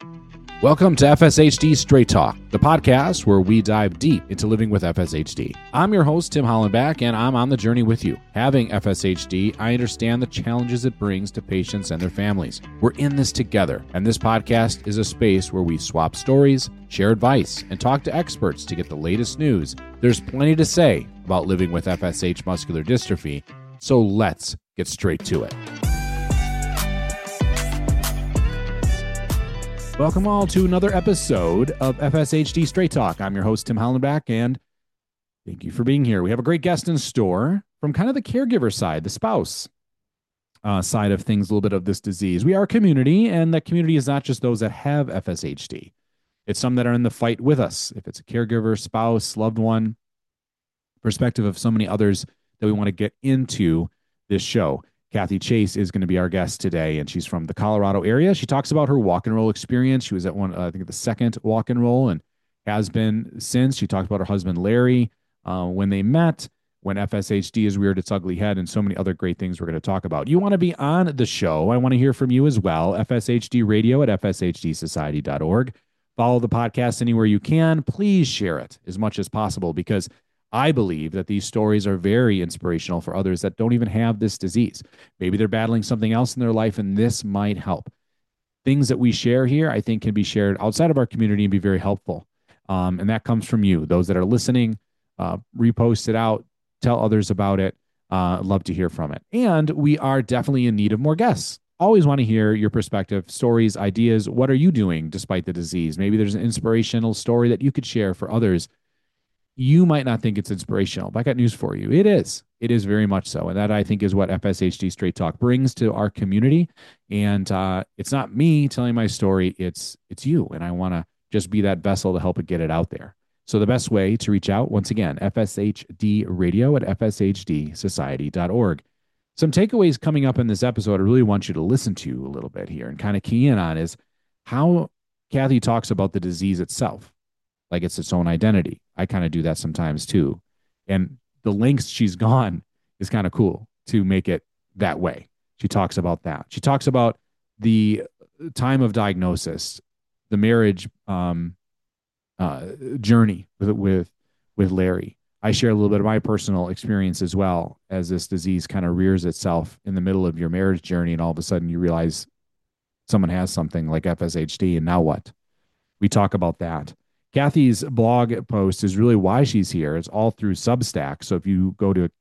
Welcome to FSHD Straight Talk, the podcast where we dive deep into living with FSHD. I'm your host, Tim Hollenbach, and I'm on the journey with you. Having FSHD, I understand the challenges it brings to patients and their families. We're in this together, and this podcast is a space where we swap stories, share advice, and talk to experts to get the latest news. There's plenty to say about living with FSH muscular dystrophy, so let's get straight to it. Welcome all to another episode of FSHD Straight Talk. I'm your host, Tim Hollenbach, and thank you for being here. We have a great guest in store from kind of the caregiver side, the spouse side of things, a little bit of this disease. We are a community, and that community is not just those that have FSHD. It's some that are in the fight with us. If it's a caregiver, spouse, loved one, perspective of so many others that we want to get into this show. Kathy Chase is going to be our guest today, and she's from the Colorado area. She talks about her walk and roll experience. She was at the second walk and roll and has been since. She talked about her husband, Larry, when they met, when FSHD has reared its ugly head, and so many other great things we're going to talk about. You want to be on the show. I want to hear from you as well. FSHD Radio at fshdsociety.org. Follow the podcast anywhere you can. Please share it as much as possible because I believe that these stories are very inspirational for others that don't even have this disease. Maybe they're battling something else in their life, and this might help. Things that we share here, I think, can be shared outside of our community and be very helpful. And that comes from you, those that are listening. Repost it out, tell others about it. Love to hear from it. And we are definitely in need of more guests. Always want to hear your perspective, stories, ideas. What are you doing despite the disease? Maybe there's an inspirational story that you could share for others. You might not think it's inspirational, but I got news for you. It is. It is very much so. And that, I think, is what FSHD Straight Talk brings to our community. And it's not me telling my story. It's you. And I want to just be that vessel to help it get it out there. So the best way to reach out, once again, FSHD Radio at fshdsociety.org. Some takeaways coming up in this episode I really want you to listen to a little bit here and kind of key in on is how Kathy talks about the disease itself, like it's its own identity. I kind of do that sometimes too. And the lengths she's gone is kind of cool to make it that way. She talks about that. She talks about the time of diagnosis, the marriage journey with Larry. I share a little bit of my personal experience as well as this disease kind of rears itself in the middle of your marriage journey. And all of a sudden you realize someone has something like FSHD and now what? We talk about that. Kathy's blog post is really why she's here. It's all through Substack. So if you go to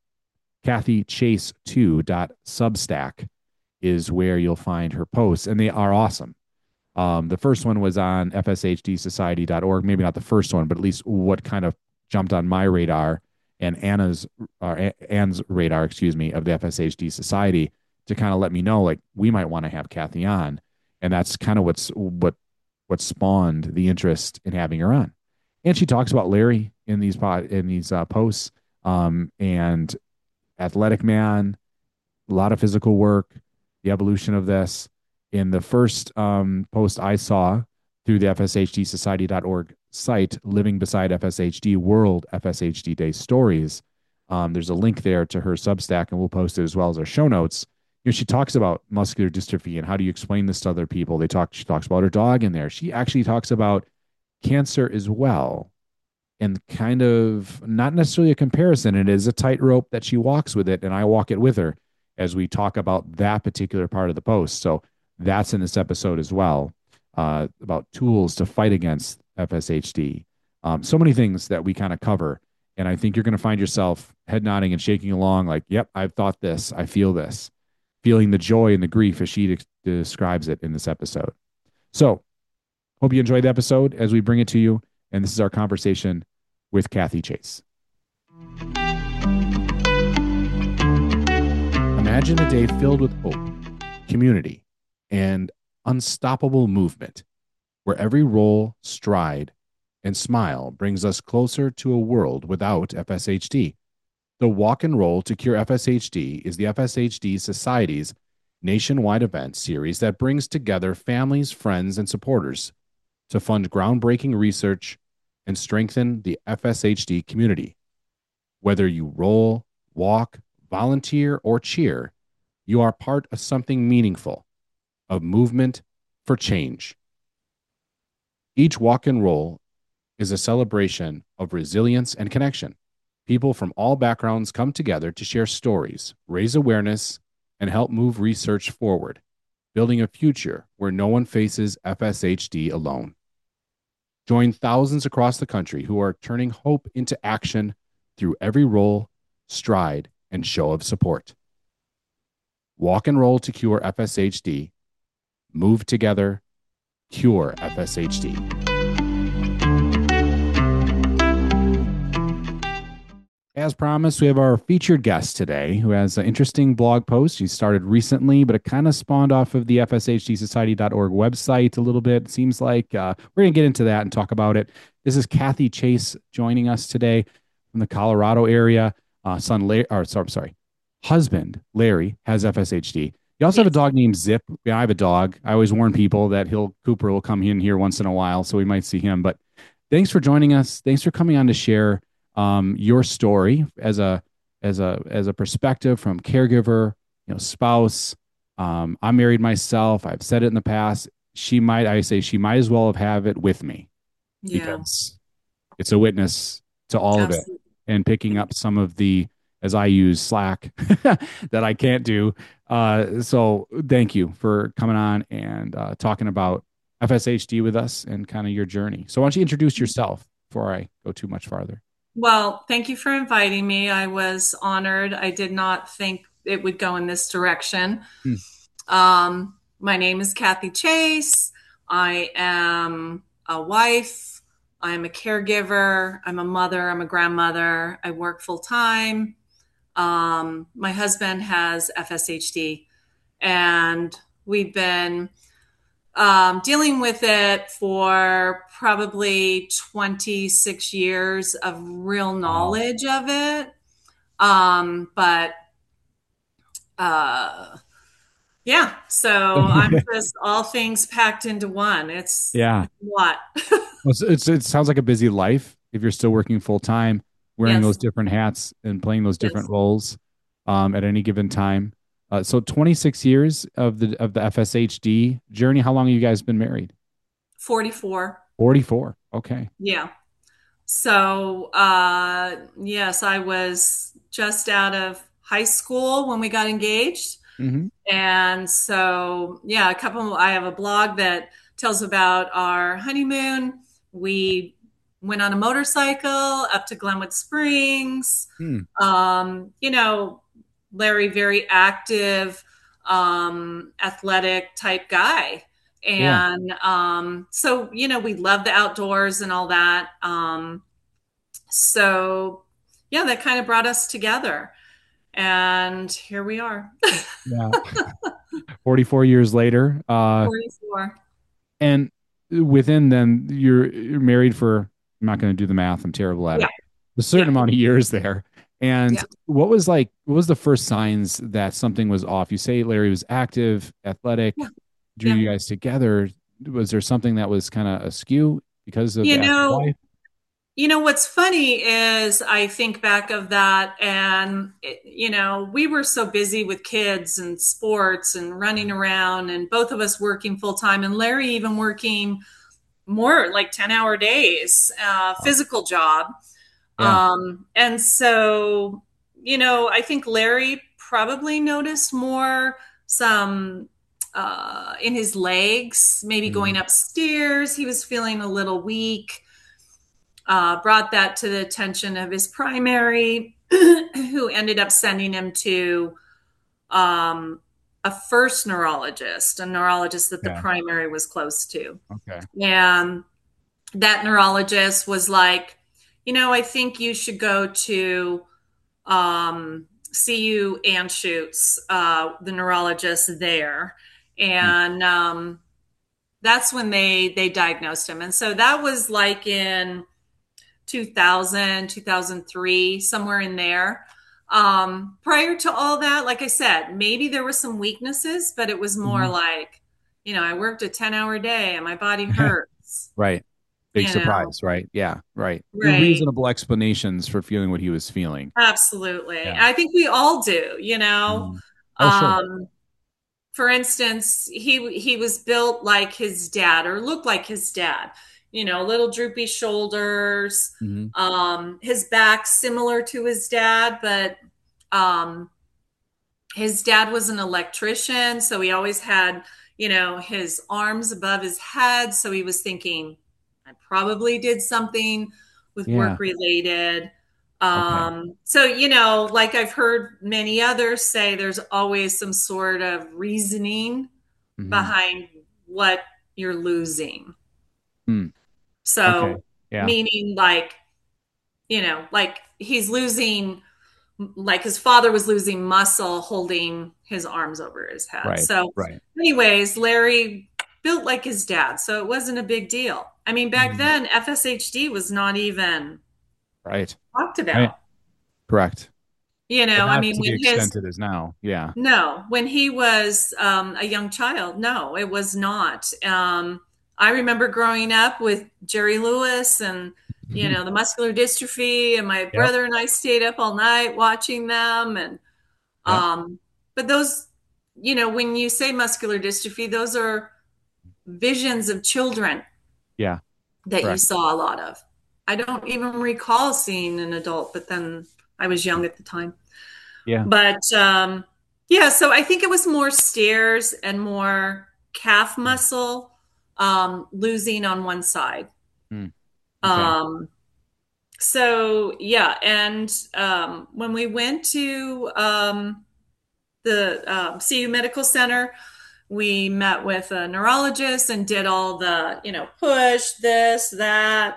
kathychase2.substack is where you'll find her posts, and they are awesome. The first one was on fshdsociety.org. Maybe not the first one, but at least what kind of jumped on my radar and Anne's radar, of the FSHD Society to kind of let me know, like, we might want to have Kathy on. And that's kind of what spawned the interest in having her on. And she talks about Larry in these posts, and athletic man, a lot of physical work, the evolution of this. In the first post I saw through the fshdsociety.org site, Living Beside FSHD World FSHD Day Stories, there's a link there to her Substack, and we'll post it as well as our show notes. She talks about muscular dystrophy and how do you explain this to other people. She talks about her dog in there. She actually talks about cancer as well, and kind of not necessarily a comparison. It is a tightrope that she walks with it, and I walk it with her as we talk about that particular part of the post. So that's in this episode as well, about tools to fight against FSHD. So many things that we kind of cover, and I think you're going to find yourself head nodding and shaking along like, yep, I've thought this, I feel this. Feeling the joy and the grief as she describes it in this episode. So, hope you enjoyed the episode as we bring it to you. And this is our conversation with Kathy Chase. Imagine a day filled with hope, community, and unstoppable movement, where every roll, stride, and smile brings us closer to a world without FSHD. The Walk and Roll to Cure FSHD is the FSHD Society's nationwide event series that brings together families, friends, and supporters to fund groundbreaking research and strengthen the FSHD community. Whether you roll, walk, volunteer, or cheer, you are part of something meaningful, a movement for change. Each walk and roll is a celebration of resilience and connection. People from all backgrounds come together to share stories, raise awareness, and help move research forward, building a future where no one faces FSHD alone. Join thousands across the country who are turning hope into action through every roll, stride, and show of support. Walk and roll to cure FSHD. Move together, cure FSHD. As promised, we have our featured guest today who has an interesting blog post. She started recently, but it kind of spawned off of the FSHDsociety.org website a little bit. It seems like we're going to get into that and talk about it. This is Kathy Chase joining us today from the Colorado area. Husband Larry has FSHD. You also have a dog named Zip. Yeah, I have a dog. I always warn people that Cooper will come in here once in a while, so we might see him. But thanks for joining us. Thanks for coming on to share your story as a perspective from caregiver, spouse. I'm married myself. I've said it in the past. She might as well have it with me because it's a witness to all of it and picking up some of the, as I use Slack, that I can't do. So thank you for coming on and talking about FSHD with us and kind of your journey. So why don't you introduce yourself before I go too much farther? Well, thank you for inviting me. I was honored. I did not think it would go in this direction. Hmm. My name is Kathy Chase. I am a wife. I'm a caregiver. I'm a mother. I'm a grandmother. I work full time. My husband has FSHD, and we've been dealing with it for probably 26 years of real knowledge of it. But yeah, so I'm just all things packed into one. It's Yeah. what? Well, it sounds like a busy life if you're still working full time, wearing those Yes, different hats and playing those different yes. roles at any given time. So 26 years of the FSHD journey. How long have you guys been married? 44. 44. Okay. Yeah. So, yes, I was just out of high school when we got engaged. Mm-hmm. And so, yeah, I have a blog that tells about our honeymoon. We went on a motorcycle up to Glenwood Springs. Hmm. You know, Larry, very active, athletic type guy. Yeah. And so, we love the outdoors and all that. So, yeah, that kind of brought us together. And here we are. Yeah. 44 years later. 44. And within then you're married for, I'm not going to do the math. I'm terrible at Yeah. it. A certain Yeah. amount of years there. And Yeah. what was the first signs that something was off? You say Larry was active, athletic, Yeah. drew Yeah. you guys together. Was there something that was kind of askew because of You the active know, life? what's funny is I think back of that and, we were so busy with kids and sports and running around and both of us working full time and Larry even working more like 10-hour days, Oh, physical job. yeah. And so, I think Larry probably noticed more some in his legs, maybe going Mhm. upstairs. He was feeling a little weak. Brought that to the attention of his primary, who ended up sending him to um, a first neurologist, a neurologist that the Yeah. primary was close to. Okay. And that neurologist was like, I think you should go to CU Anschutz, the neurologist there. Hmm. And that's when they diagnosed him. And so that was like in 2000, 2003, somewhere in there. Prior to all that, like I said, maybe there were some weaknesses, but it was more Mhm. like, I worked a 10-hour day and my body hurts, Right. Big you know, surprise, right? Yeah, right. right. Reasonable explanations for feeling what he was feeling. Absolutely. Yeah. I think we all do, Mhm. Oh, sure. Um, for instance, he was built like his dad or looked like his dad. little droopy shoulders. Hmm. His back similar to his dad, but um, his dad was an electrician, so he always had, his arms above his head. So he was thinking, I probably did something with Yeah. work related. Okay. So, like I've heard many others say, there's always some sort of reasoning Hmm. behind what you're losing. Mm. Okay. So, Yeah. meaning like he's losing, like his father was losing muscle holding his arms over his head. Right. So, Right. anyways, Larry built like his dad, so it wasn't a big deal. I mean, back Mhm. then, FSHD was not even Right. talked Right. about. Correct. But I not mean, to the extent it is now. Yeah. when he was a young child, no, it was not. I remember growing up with Jerry Lewis and, the muscular dystrophy, and my Yep. brother and I stayed up all night watching them. And Yep. But those, when you say muscular dystrophy, those are visions of children Yeah. that you Correct. saw a lot of. I don't even recall seeing an adult, but then I was young at the time. Yeah. But yeah, so I think it was more stairs and more calf muscle losing on one side. Mm. Okay. Um, so yeah, and when we went to the CU Medical Center, we met with a neurologist and did all the, push this, that,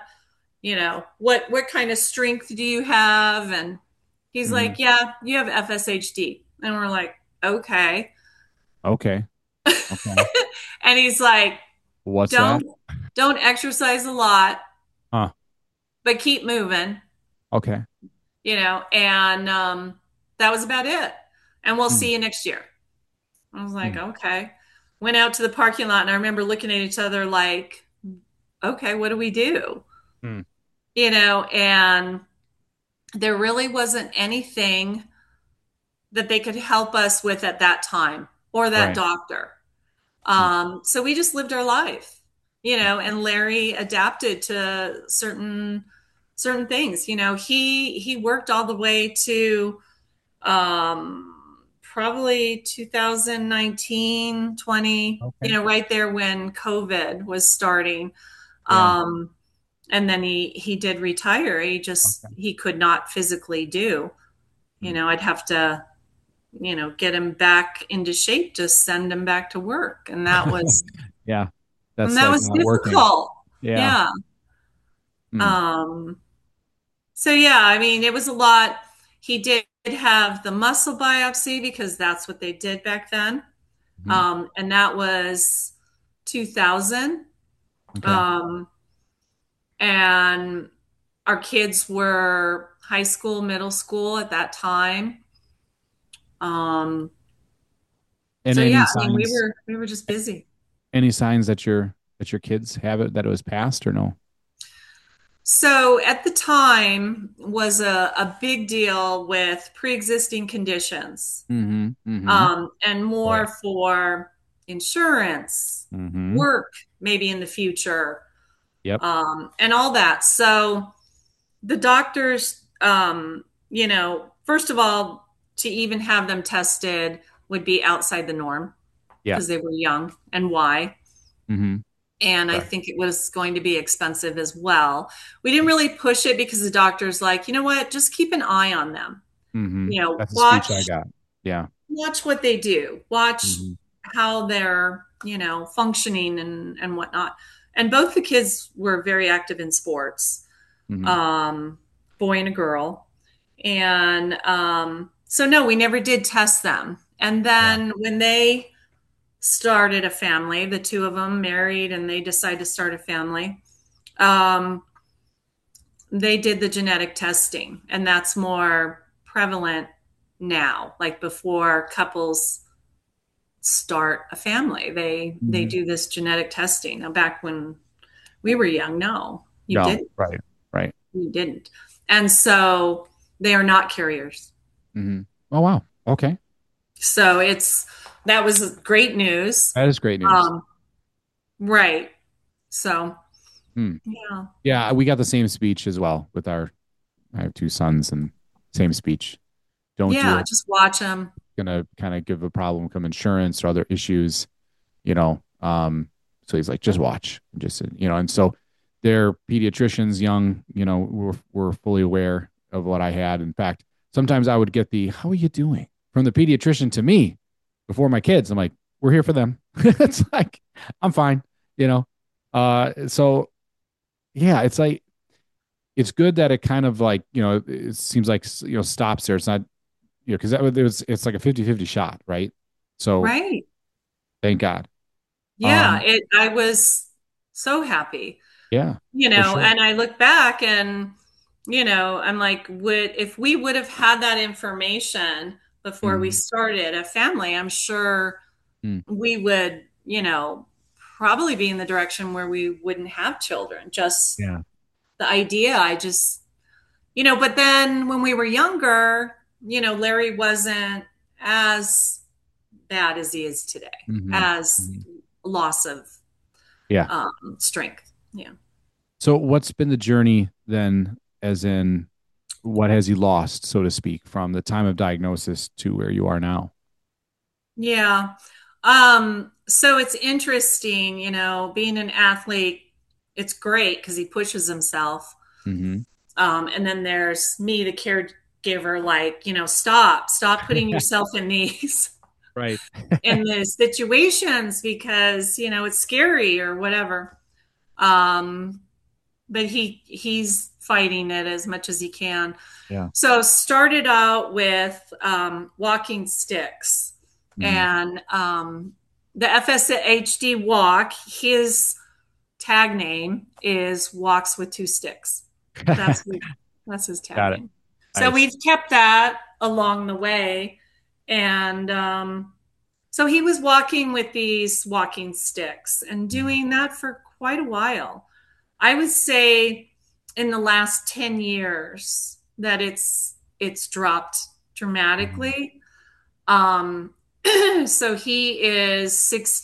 what kind of strength do you have? And he's Hmm. like, yeah, you have FSHD. And we're like, okay. Okay. Okay. And he's like, What's that? don't don't exercise a lot, Huh. but keep moving, Okay. and that was about it. And we'll Mm. see you next year. I was like, Mm. okay. Went out to the parking lot, and I remember looking at each other like, okay, what do we do? Mm. And there really wasn't anything that they could help us with at that time, or that Right. doctor. Mm. So we just lived our life, and Larry adapted to certain things. He worked all the way to probably 2019, 20, Okay. right there when COVID was starting. Yeah. Um, and then he did retire. Okay. He could not physically do. Mm. I'd have to, get him back into shape to send him back to work, Yeah. and That's that like was not working. difficult. Yeah. Yeah. Mm. Um, so yeah, I mean, it was a lot. He did have the muscle biopsy because that's what they did back then. Mhm. And that was 2000. Okay. Um, and our kids were high school, middle school at that time. Um, And so yeah, any I mean, we signs, were we were just busy. that your kids have it, that it was passed or no? So at the time was a big deal with pre-existing conditions, Mm-hmm. Mm-hmm. and Oh yeah. more for insurance, Mm-hmm. work, maybe in the future, Yep. and all that. So the doctors, first of all, to even have them tested would be outside the norm Yeah. because they were young. And why? Mm-hmm. And I Correct. think it was going to be expensive as well. We didn't really push it because the doctor's like, you know what, just keep an eye on them. Mm-hmm. That's the Watch speech I got. Yeah. what they do. Watch Mm-hmm. how they're, functioning and whatnot. And both the kids were very active in sports, Mm-hmm. um, boy and a girl. And so no, we never did test them. And Yeah. then when they started a family, the two of them married and they decided to start a family, um, they did the genetic testing, and that's more prevalent now. Like before couples start a family, they Mm-hmm. do this genetic testing. Now, back when we were young, no, you No. didn't. Right. Right. You didn't. And so they are not carriers. Mm-hmm. Oh wow. Okay. So that was great news. That is great news. Um, right. So Hmm. Yeah. Yeah, we got the same speech as well with our. I have two sons, and same speech. Don't do Yeah. it. Just watch them. Gonna kind of give a problem come insurance or other issues, you know. So he's like, just watch, just and so their pediatricians, young, were fully aware of what I had. In fact, sometimes I would get the "How are you doing?" from the pediatrician to me before my kids. I'm like, we're here for them. It's like I'm fine, you know. So yeah, it's like it's good that it kind of like it seems like stops there. It's not because it's like a 50-50 shot, right? So Right. thank God. Yeah. Um, I was so happy, yeah, for sure. and I look back and, I'm like, if we would have had that information before we Mhm. started a family, I'm sure Mm. we would, probably be in the direction where we wouldn't have children. Just Yeah. the idea, I just, but then when we were younger, Larry wasn't as bad as he is today, Hmm. as Hmm. loss of Yeah. strength. Yeah. So what's been the journey then, as in what has he lost, so to speak, from the time of diagnosis to where you are now? Yeah. So it's interesting, being an athlete, it's great because he pushes himself. Hmm. And then there's me, the caregiver, like, stop putting yourself in these Right. in the situations because, it's scary or whatever. Um, but he's fighting it as much as he can. Yeah. So started out with walking sticks, Hmm. and the FSHD walk. His tag name is "Walks with Two Sticks." That's his, that's his tag Got it. name. So Nice. we've kept that along the way, and so he was walking with these walking sticks and Mhm. doing that for quite a while. I would say in the last 10 years that it's dropped Mhm. dramatically. Um so he is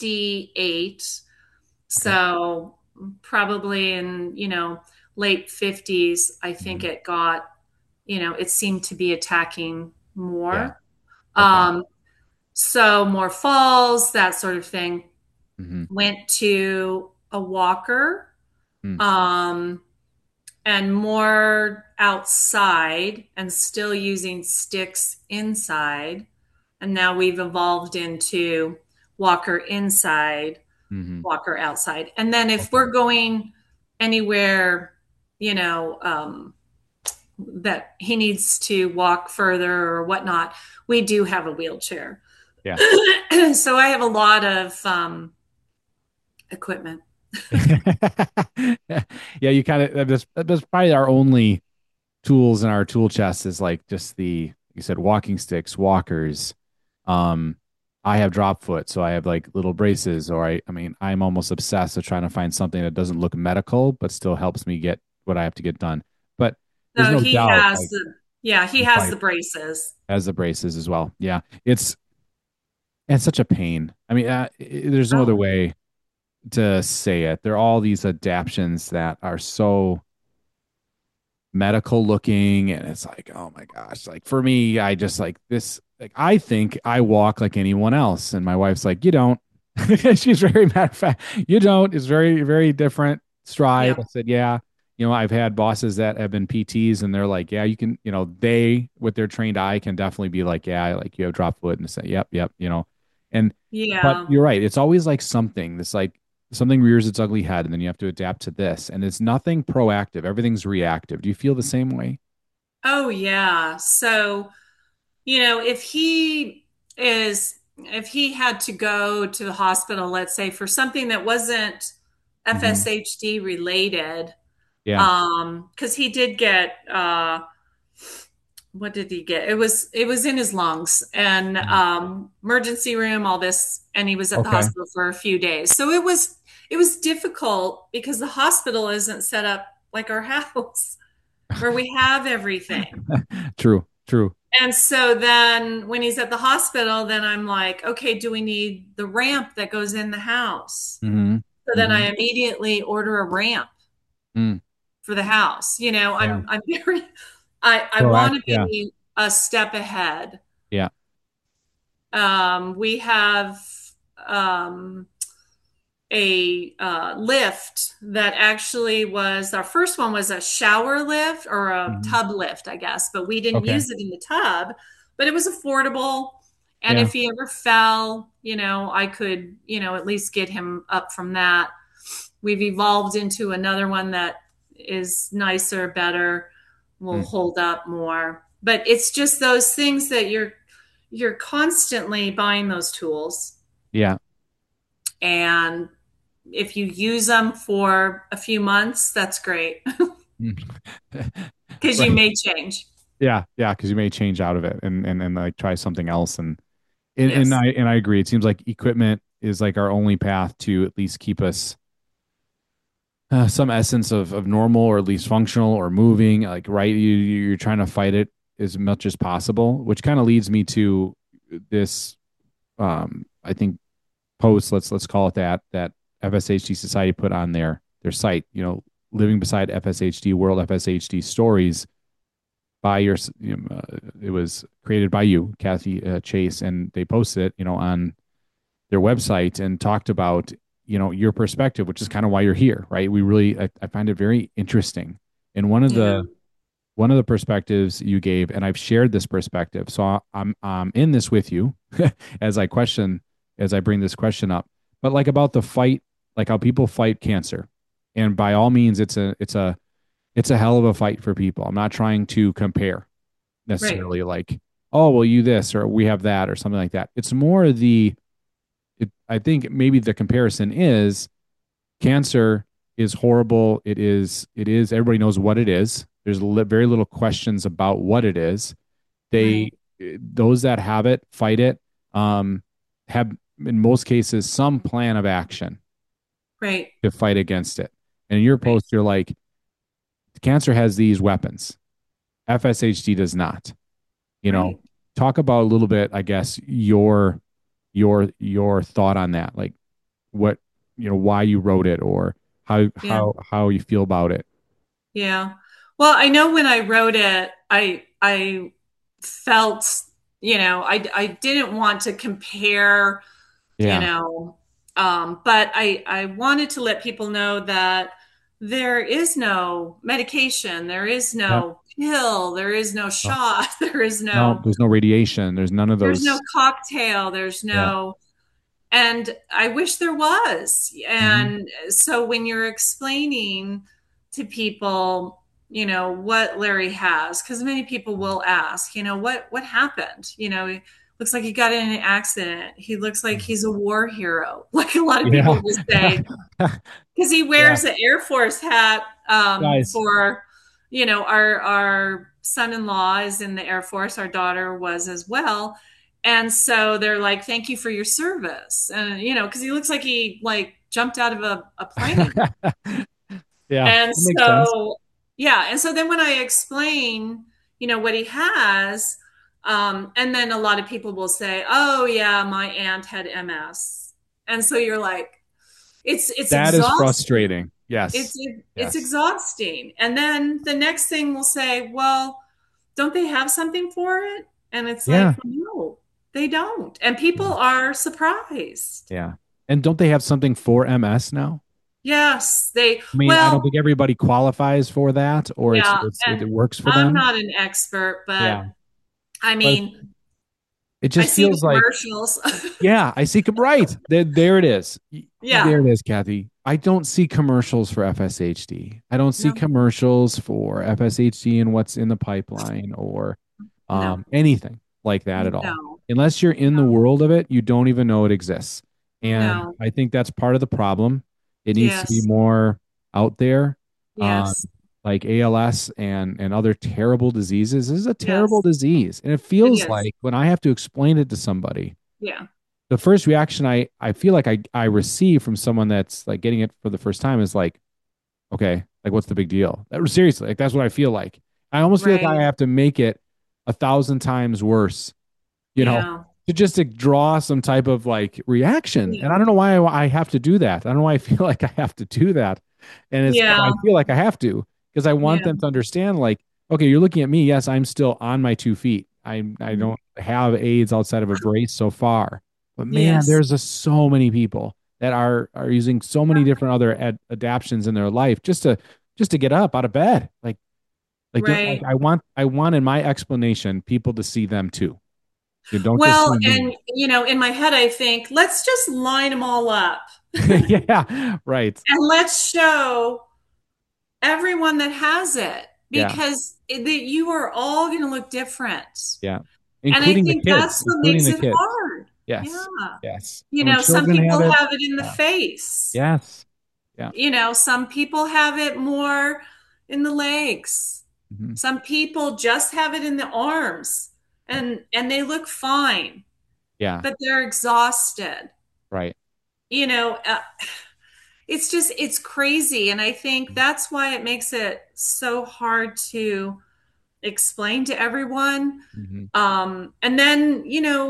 68. Okay. So probably in, late 50s, I think Mhm. it got, it seemed to be attacking Yeah. more. Okay. Um so more falls, that sort of thing. Hmm. Went to a walker. Mm. Um and more outside and still using sticks inside. And now we've evolved into walker inside, Hmm. walker outside. And then if Okay. we're going anywhere, you know, that he needs to walk further or whatnot, we do have a wheelchair. Yeah. So I have a lot of equipment. Yeah, you kind of that's probably our only tools in our tool chest is like just the you said walking sticks, walkers. Um, I have drop foot, so I have like little braces, or I mean, I'm almost obsessed with trying to find something that doesn't look medical but still helps me get what I have to get done. But there's So no he doubt, has like he he has probably the braces. has the braces as well. Yeah, it's such a pain. I mean, there's no other Oh, way to say it. There are all these adaptions that are so medical looking, and it's like, oh my gosh, like for me, I just like this, like I think I walk like anyone else, and my wife's like, you don't. She's very matter of fact, you don't. It's very very different stride. yeah. I said, yeah. I've had bosses that have been PTs, and they're like, yeah, you can, they with their trained eye can definitely be like, yeah, like you have drop foot, and say, yep, yep, and but Yeah. you're right, it's always like something that's like something rears its ugly head, and then you have to adapt to this, and it's nothing proactive, everything's reactive. Do you feel the same way? Oh, yeah. So, if if he had to go to the hospital, let's say for something that wasn't Hmm. FSHD related, Yeah. because he did get, what did he get? It was in his lungs and Mhm. emergency room, all this, and he was at the Okay. hospital for a few days. So it was difficult because the hospital isn't set up like our house where we have everything. True. True. And so then when he's at the hospital, then I'm like, okay, do we need the ramp that goes in the house? Hmm. So then Hmm. I immediately order a ramp. Mm. for the house. Yeah. I'm very, I want to Yeah. be a step ahead. Yeah. We have um, a lift that actually was our first one was a shower lift or a Hmm. tub lift, I guess, but we didn't Okay. use it in the tub, but it was affordable. And Yeah. if he ever fell, I could, at least get him up from that. We've evolved into another one that is nicer, better, will Mm. hold up more. But it's just those things that you're constantly buying those tools, Yeah. and if you use them for a few months, that's great Mm. because you Right. may change. Yeah. Yeah. Because you may change out of it and like try something else. And Yes. I agree. It seems like equipment is like our only path to at least keep us some essence of normal or at least functional or moving. Like, right. You're trying to fight it as much as possible, which kind of leads me to this, I think post, let's call it that FSHD Society put on their site, living beside FSHD, World FSHD Stories by it was created by you, Kathy Chase, and they posted it, on their website and talked about, your perspective, which is kind of why you're here, right? I find it very interesting. And Yeah. one of the perspectives you gave, and I've shared this perspective, so I'm in this with you as I bring this question up, but like about the fight, like how people fight cancer, and by all means, it's a hell of a fight for people. I'm not trying to compare Right. necessarily, like, oh, well, you this or we have that or something like that. It's more I think maybe the comparison is cancer is horrible. It is, everybody knows what it is. There's very little questions about what it is. They, Right. those that have it, fight it, um, have in most cases some plan of action Right. to fight against it. And in your Right. post, you're like, cancer has these weapons. FSHD does not. You know, Right. talk about a little bit, I guess, your thought on that, like what, why you wrote it, or Yeah. how you feel about it. Yeah. Well, I know when I wrote it, I felt, I didn't want to compare, Yeah. but I wanted to let people know that there is no medication, there is Yep. no pill, there is no No, shot, no, there's no radiation. There's none of there's no those. cocktail, there's Yeah. no, and I wish there was. Hmm. And so when you're explaining to people, what Larry has, because many people will ask, what happened? It looks like he got in an accident. He looks like he's a war hero. Like a lot of people Yeah. will say, because he Yeah. wears the Air Force hat Guys. for, our son-in-law is in the Air Force. Our daughter was as well. And so they're like, thank you for your service. And, because he looks like he like jumped out of a plane. Yeah, And that makes sense. so, yeah. And so then when I explain, what he has, and then a lot of people will say, oh yeah, my aunt had MS. And so you're like, it's That is exhausting. frustrating. Yes. It's Yes. exhausting. And then the next thing will say, well, don't they have something for it? And it's like, Yeah. no, they don't. And people are surprised. Yeah. And don't they have something for MS now? Yes, they, I mean, I don't well, think everybody qualifies for that, or yeah. it And works for I'm them. not an expert, but Yeah. I But mean, it I just see the feels like, commercials. yeah, I see. Right. There it is. Yeah. There it is, Kathy. I don't see commercials for FSHD. I don't see No, commercials for FSHD and what's in the pipeline, or no, anything like that at all. no, Unless you're in the no, world of it, you don't even know it exists. And no. I think that's part of the problem. It needs to be Yes, more out there. Um, yes, like ALS and other terrible diseases. This is a terrible yes. disease. And it It feels is. like when I have to explain it to somebody, Yeah. the first reaction I feel like I receive from someone that's like getting it for the first time is like, okay, like what's the big deal? Seriously, like that's what I feel like. I almost feel like I Right. have to make it 1,000 times worse, you know, Yeah. to just to draw some type of like reaction. And I Yeah. don't know why I have to do that. I don't know why I feel like I have to do that. And I Yeah. feel like I have to because I want Yeah. them to understand, like, okay, you're looking at me. Yes, I'm still on my 2 feet. I Mhm. don't have AIDS outside of a brace so far. But man, Yes. there's just so many people that are using so many different other adaptions in their life just to get up out of bed. Like Right. I want in my explanation people to see them too. You don't just Well, see me. and in my head, I think, let's just line them all up Yeah, right. and let's show everyone that has it Yeah, because you are all going to look different. yeah. And I Including the think kids, that's what including makes the it kids. hard. Yeah. Yes, yes. And when Some children have people it, have it in the yeah, face. yes, yeah. Some people have it more in the legs. Mhm. Some people just have it in the arms Right. and they look fine, Yeah, but they're exhausted. right. You know, uh, it's crazy. And I think that's why it makes it so hard to explain to everyone. Hmm. And then,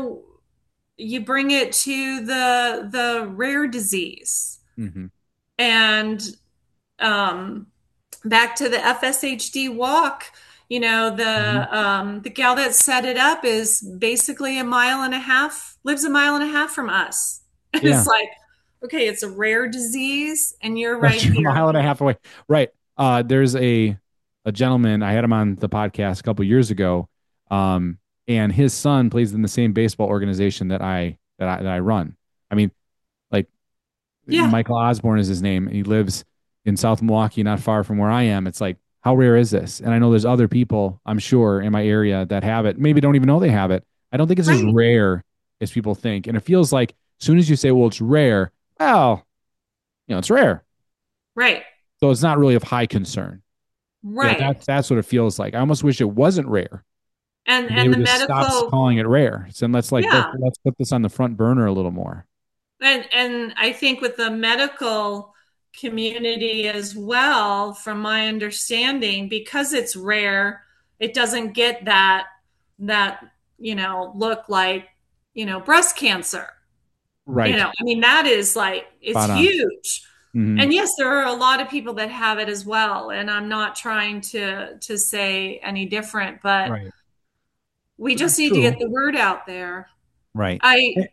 you bring it to the rare disease Hmm. and um, back to the FSHD walk. Hmm. The gal that set it up is basically a mile and a half, lives a mile and a half from us. Yeah, It's like, okay, it's a rare disease, and you're that's right a here. mile and a half away. Right. There's a gentleman I had him on the podcast a couple years ago, um, and his son plays in the same baseball organization that I run. I mean, like Yeah, Michael Osborne is his name, and he lives in South Milwaukee, not far from where I am. It's like, how rare is this? And I know there's other people, I'm sure, in my area that have it. Maybe don't even know they have it. I don't think it's as right, rare as people think. And it feels like as soon as you say, well, it's rare, well, it's rare. right, So it's not really of high concern. right. That's what it feels like. I almost wish it wasn't rare. And They and would the just stop medical, calling it rare. So yeah. let's put this on the front burner a little more. And I think with the medical community as well, from my understanding, because it's rare, it doesn't get that look like breast cancer. Right. I mean, that is like, it's Spot on. huge. Hmm. And yes, there are a lot of people that have it as well, and I'm not trying to say any different, but Right. we But just that's need to get true. the word out there. Right.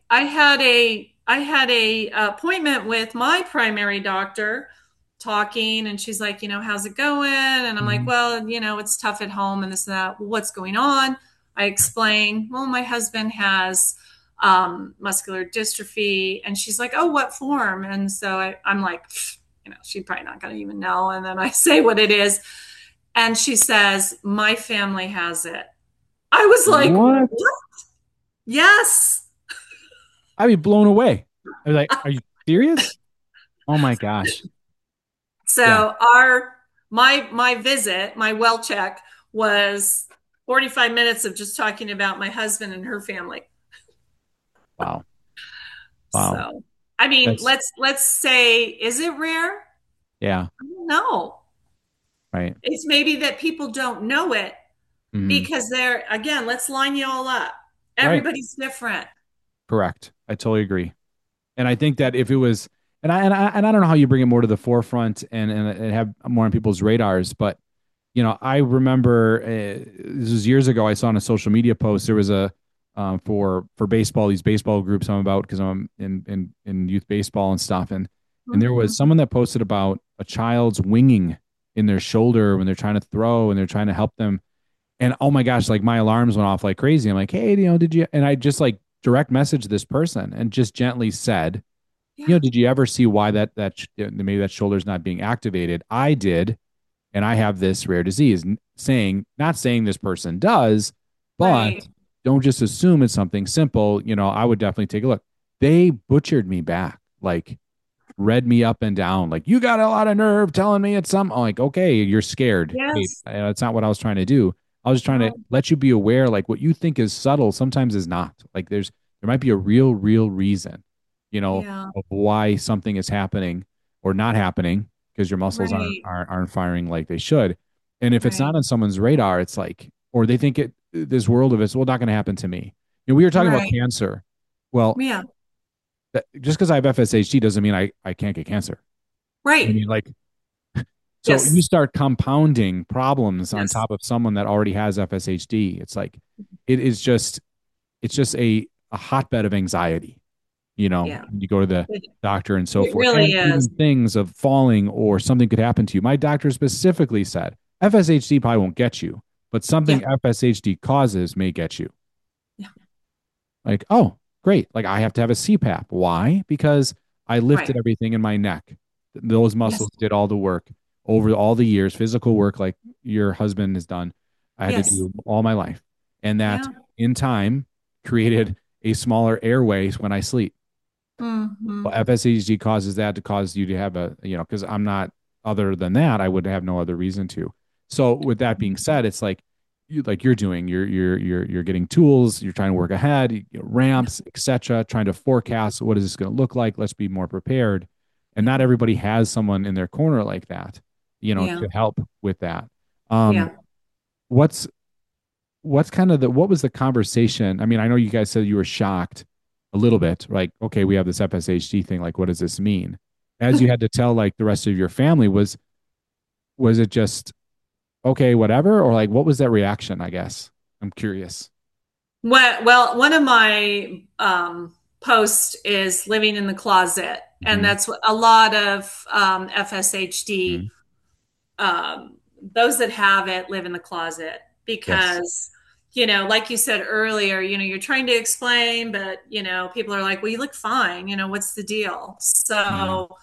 I had a appointment with my primary doctor, talking, and she's like, how's it going? And I'm like, Mhm. well, it's tough at home and this and that. Well, what's going on? I explain, well, my husband has muscular dystrophy, and she's like, oh, what form? And so I'm like, she's probably not going to even know. And then I say what it is, and she says, my family has it. I was like, What? what? Yes. I'd be blown away. I was like, are you serious? Oh my gosh. Yeah. So my visit, my well check was 45 minutes of just talking about my husband and her family. Wow. Wow. So, I mean, That's let's say, is it rare? yeah. I don't know. Right. It's maybe that people don't know it Hmm. because they're, again, let's line you all up. Right. Everybody's different. Correct. I totally agree. And I think that if it was, and I don't know how you bring it more to the forefront and have more on people's radars, but I remember this was years ago. I saw on a social media post there was a for baseball, these baseball groups I'm about because I'm in youth baseball and stuff, and there was Mhm. someone that posted about a child's winging in their shoulder when they're trying to throw and they're trying to help them, and oh my gosh, like my alarms went off like crazy. I'm like, hey, did you? And I just like direct messaged this person and just gently said, Yeah, did you ever see why maybe that shoulder's not being activated? I did, and I have this rare disease. Not saying this person does, right. but don't just assume it's something simple. I would definitely take a look. They butchered me back, like read me up and down, like you got a lot of nerve telling me it's some. I'm like, okay, you're scared. Hey, Yes. that's not what I was trying to do. I was trying to No. let you be aware, like what you think is subtle sometimes is not. Like there might be a real reason, Yeah. of why something is happening or not happening because your muscles Right. aren't firing like they should. And if it's Right. not on someone's radar, it's like, or they think this world of it's, well, not going to happen to me. We were talking about Right. cancer. Well, Yeah. just because I have FSHD doesn't mean I can't get cancer. I Right. mean, like, So you Yes. start compounding problems on Yes. top of someone that already has FSHD. It's like it is just it's just a hotbed of anxiety, Yeah. you go to the It, doctor and so it forth. really And is. even things of falling or something could happen to you. My doctor specifically said FSHD probably won't get you, but Yeah. something FSHD causes may get you. Yeah. Like, oh, great. Like I have to have a CPAP. Why? Because I Right. lifted everything in my neck. Those Yes. muscles did all the work over all the years, physical work like your husband has done. I had to Yes. do all my life. And that Yeah. in time created a smaller airways when I sleep. Hmm. Well, FSHD causes that to cause you to have because I'm not, other than that, I would have no other reason to. So with that being said, it's like you're doing, you're getting tools, you're trying to work ahead, Yeah. ramps, etc., trying to forecast what is this going to look like. Let's be more prepared. And Yeah. not everybody has someone in their corner like that, Yeah. to help with that. Um, Yeah. what's what's kind of what was the conversation? I mean, I know you guys said you were shocked a little bit, like, okay, we have this FSHD thing. Like, what does this mean? As you had to tell like the rest of your family, was it just okay, whatever, or like what was that reaction? I guess I'm curious. Well, one of my posts is living in the closet, and Hmm. that's what a lot of Hmm. FSHD, those that have it live in the closet Yes. because, like you said earlier, you're trying to explain, but, people are like, well, you look fine. What's the deal? Yeah. So,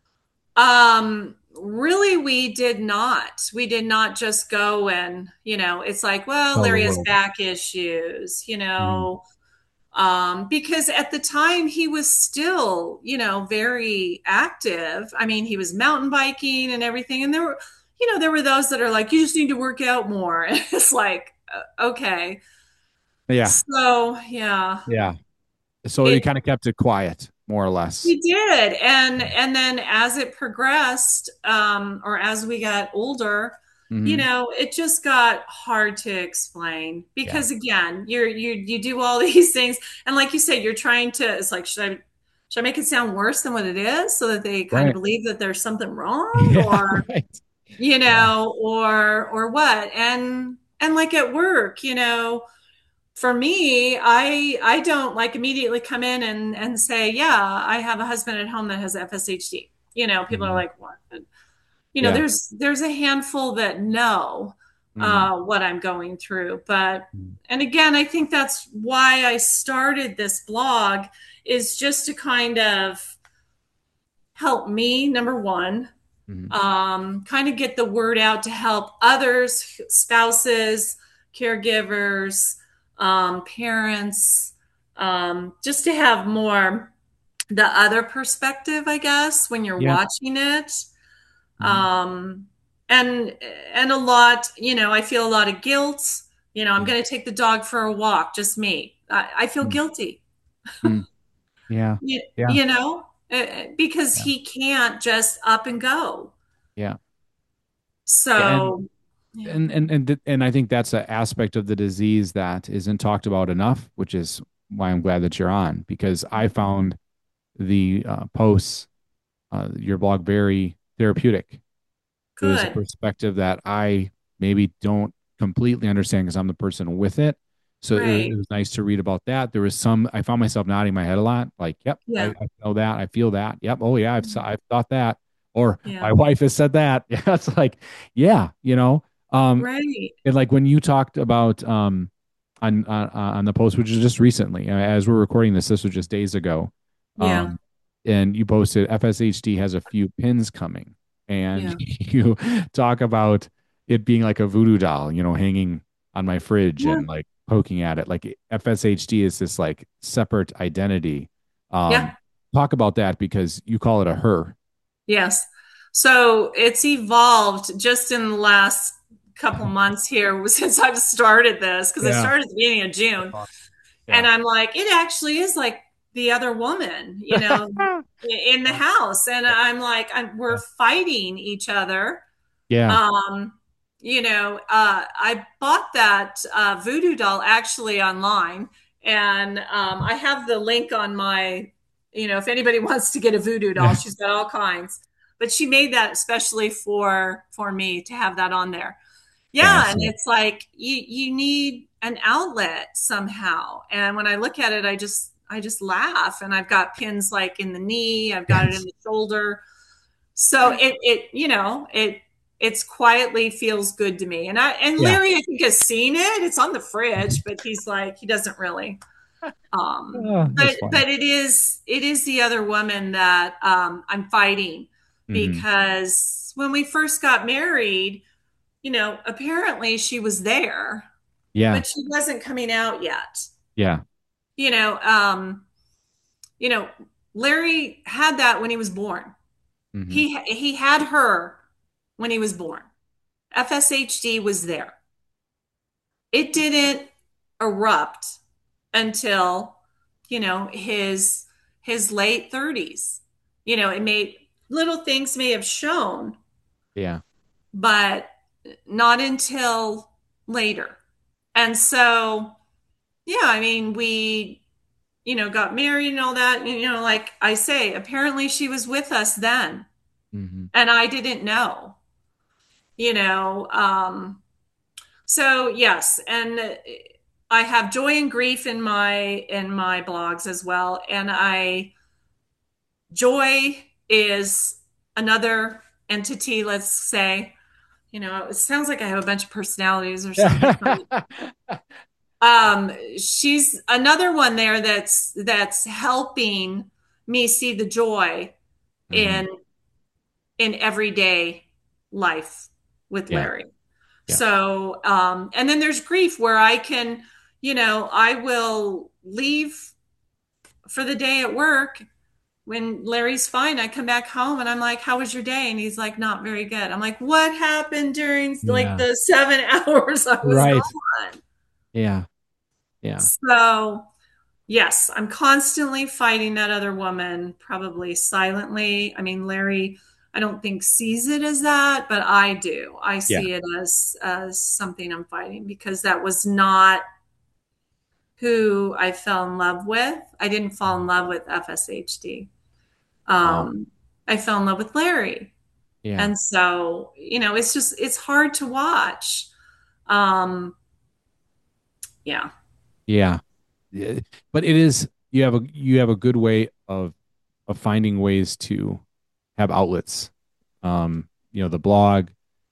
really, we did not just go and, it's like, well, Tell the Larry has world. back issues, Hmm. because at the time he was still, very active. I mean, he was mountain biking and everything. And there were those that are like, you just need to work out more. And it's like, okay. Yeah. So, yeah, Yeah. So you it, kind of kept it quiet, more or less. we did. And then as it progressed, or as we got older, Hmm. it just got hard to explain Yeah. because again, you do all these things, and like you said, you're trying to. It's like, should I make it sound worse than what it is, so that they kind of Right. believe that there's something wrong, Yeah. or Right. Yeah. or what? And like at work, for me, I don't like immediately come in and say, yeah, I have a husband at home that has FSHD. People are Hmm. like, what? Yeah. There's a handful that know Hmm. what I'm going through, but and again, I think that's why I started this blog, is just to kind of help me, number one, Hmm. kind of get the word out to help others, spouses, caregivers, parents, just to have more the other perspective, I guess, when you're Yeah. watching it. Mhm. Um, and a lot, I feel a lot of guilt. I'm Mm. going to take the dog for a walk, just me. I feel Mm. guilty, Mm. Yeah. you, Yeah. you know, because Yeah. he can't just up and go. Yeah. Yeah. And So, yeah, and I think that's an aspect of the disease that isn't talked about enough, which is why I'm glad that you're on, because I found the posts, your blog, very therapeutic. It was a good. perspective that I maybe don't completely understand because I'm the person with it. So it Right. was nice to read about that. There was I found myself nodding my head a lot, like, yep, Yeah. I know that. I feel that. Yep. Oh, yeah, I've thought that. Or Yeah. my wife has said that. Yeah. It's like, yeah, Right. and like when you talked about, on the post, which is just recently, as we're recording this, this was just days ago. Yeah. Um, and you posted FSHD has a few pins coming, and Yeah. you talk about it being like a voodoo doll, hanging on my fridge Yeah. and like poking at it. Like FSHD is this like separate identity. Um, Yeah. talk about that because you call it a her. Yes. So it's evolved just in the last couple months here since I've started this, because I Yeah. started at the beginning of That's June. awesome. And Yeah. I'm like, it actually is like the other woman, in the house. And I'm like, we're Yeah. fighting each other. Yeah. Um, I bought that voodoo doll actually online, and I have the link on my, if anybody wants to get a voodoo doll, Yeah. she's got all kinds. but she made that especially for me to have that on there. Yeah. Yeah, and So it's like you need an outlet somehow. And when I look at it, I just laugh. And I've got pins like in the knee, I've got it in yes. the shoulder. So it's quietly feels good to me. And Yeah. Larry, I think, has seen it. It's on the fridge, but he's like, he doesn't really. Oh, that's funny. But it is the other woman that I'm fighting, Hmm. because when we first got married, apparently she was there, Yeah. but she wasn't coming out yet. Yeah. You know, um, you know, Larry had that when he was born. Hmm. He had her when he was born. FSHD was there. It didn't erupt until, his late 30s. It made little things may have shown, Yeah. but not until later. And so, yeah, I mean, we, got married and all that. Like I say, apparently she was with us then, Hmm. and I didn't know, you know. So yes, and I have joy and grief in my blogs as well, and I joy is another entity. Let's say, it sounds like I have a bunch of personalities or something. She's another one there that's helping me see the joy Hmm. in everyday life with Yeah. Larry. Yeah. So, and then there's grief where I can, I will leave for the day at work. When Larry's fine, I come back home and I'm like, "How was your day?" And he's like, "Not very good." I'm like, "What happened during like Yeah. the 7 hours I was Right. gone?" Yeah. Yeah. So, yes, I'm constantly fighting that other woman, probably silently. I mean, Larry, I don't think sees it as that, but I do. I Yeah. see it as something I'm fighting, because that was not who I fell in love with. I didn't fall in love with FSHD. Wow. Um, I fell in love with Larry. Yeah. And so, it's hard to watch. Um, yeah. Yeah. Yeah. But it is you have a good way of finding ways to have outlets. The blog,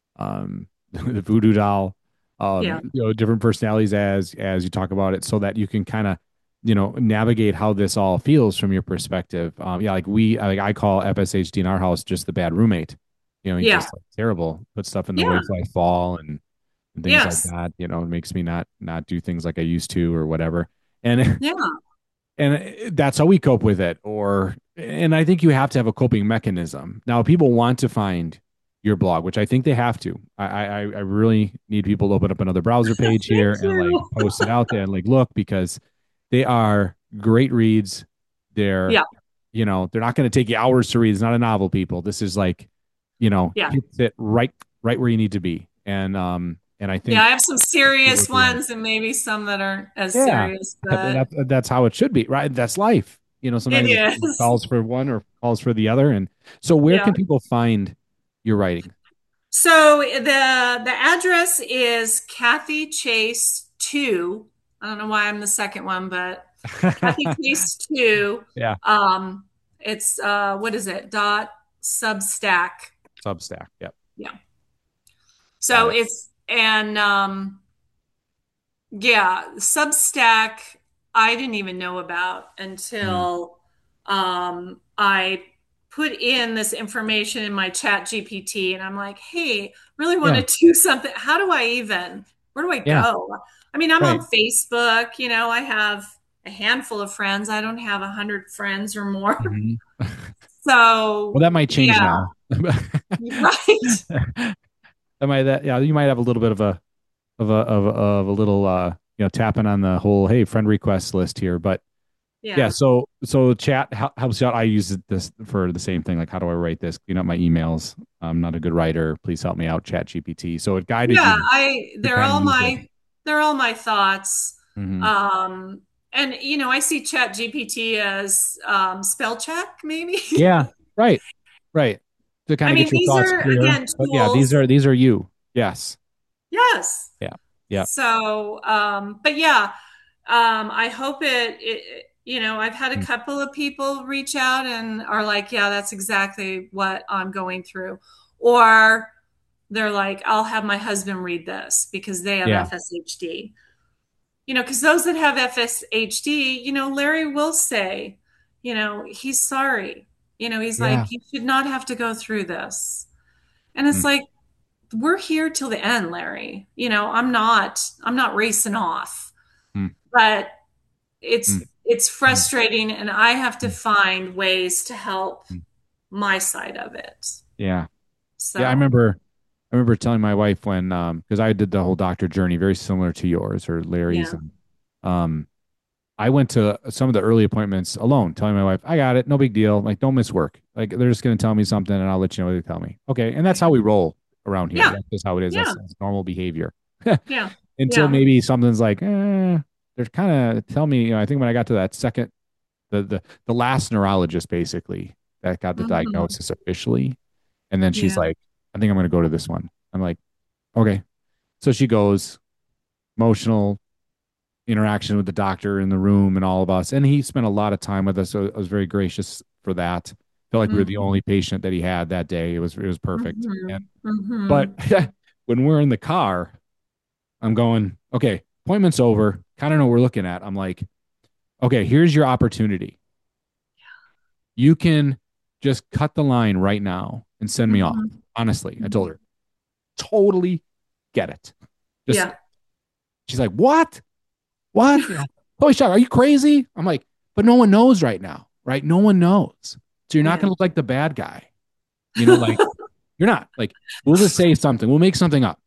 the voodoo doll, Yeah. different personalities as you talk about it, so that you can kind of, navigate how this all feels from your perspective. Yeah, I call FSHD in our house just the bad roommate. He's Yeah. just like terrible, put stuff in the way Yeah. so I fall and things like Yes. that. It makes me not do things like I used to or whatever. And Yeah. and that's how we cope with it. And I think you have to have a coping mechanism. Now, people want to find your blog, which I think they have to. I really need people to open up another browser page Thank here and like you. post it out there and like look, because they are great reads. They're Yeah. they're not going to take you hours to read. It's not a novel, people. This is like, Yeah. hits it right where you need to be. And I Yeah. think I have some serious ones and maybe some that aren't as yeah, serious, but that's how it should be, right? That's life. it Sometimes it is. calls for one or calls for the other. And so, where Yeah. can people find your writing? So the address is Kathy Chase 2. I don't know why I'm the second one, but Kathy Chase 2. Yeah, It's what is it? Dot Substack. Substack. Yep, Yeah. got So it. it's and yeah, Substack I didn't even know about Mm. until I put in this information in my chat GPT, and I'm like, hey, really want Yeah, to do something. How do I even, where do I yeah, go? I mean, I'm right. on Facebook, I have a handful of friends. I don't have 100 friends or more. Mhm. Well, So that might change yeah, now. right. Yeah, you might have a little bit of a little tapping on the whole hey friend request list here, but yeah, Yeah. so chat helps you out. I use this for the same thing. Like, how do I write this? Clean up my emails. I'm not a good writer. Please help me out. Chat GPT. So it guided Yeah, you I to they're kind of all use it. my thoughts. Hmm. Um and I see Chat GPT as spell check maybe. Yeah. Right. Right. to kind I of mean, get your these thoughts are clear. again But yeah, tools. these are you. Yes. Yes. Yeah. Yeah. So, but yeah, I hope I've had a Mm. couple of people reach out and are like, yeah, that's exactly what I'm going through. Or they're like, I'll have my husband read this because they have Yeah. FSHD. Because those that have FSHD, Larry will say, he's sorry. He's Yeah. like, you should not have to go through this. And it's Mm, like, we're here till the end, Larry. I'm not racing off, mm, but it's mm, it's mm, frustrating and I have to mm, find ways to help mm. my side of it. Yeah. Yeah. So, I remember telling my wife when, because I did the whole doctor journey very similar to yours or Larry's. yeah. And um, I went to some of the early appointments alone, telling my wife, I got it. No big deal. Like, don't miss work. Like, they're just going to tell me something and I'll let you know what they tell me. Okay. And that's how we roll around here. Yeah. That's just how it is. Yeah. That's normal behavior. Yeah. Until Yeah. maybe something's like, they're kind of tell me, I think when I got to that second, the last neurologist basically that got the Hmm. diagnosis officially. And then she's Yeah. like, I think I'm going to go to this one. I'm like, okay. So she goes, emotional interaction with the doctor in the room and all of us. And he spent a lot of time with us. So I was very gracious for that. Felt like we were the Hmm. only patient that he had that day. It was perfect. Hmm. And but Hmm. when we're in the car, I'm going, okay, appointment's over. Kind of know what we're looking at. I'm like, okay, here's your opportunity. You can just cut the line right now and send me off. Hmm. Honestly, I told her, totally get it. Just Yeah. she's like, what? What? You know, holy shit, are you crazy? I'm like, but no one knows right now, right? No one knows. So you're not Yeah. going to look like the bad guy. Like you're not. Like we'll just say something. We'll make something up.